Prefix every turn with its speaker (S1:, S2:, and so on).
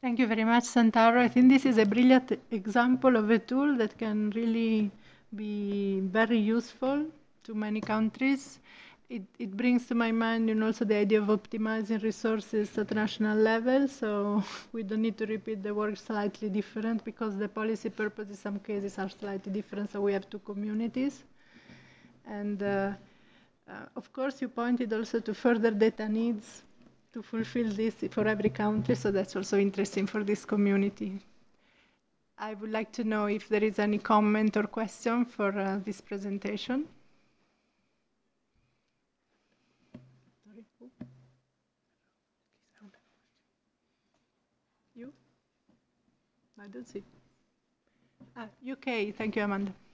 S1: Thank you very much, Santaro. I think this is a brilliant example of a tool that can really be very useful to many countries. It brings to my mind, also the idea of optimizing resources at national level. So we don't need to repeat the work slightly different because the policy purposes in some cases are slightly different. So we have two communities. And of course, you pointed also to further data needs to fulfill this for every country, so that's also interesting for this community. I would like to know if there is any comment or question for this presentation. You? I don't see. UK, thank you, Amanda.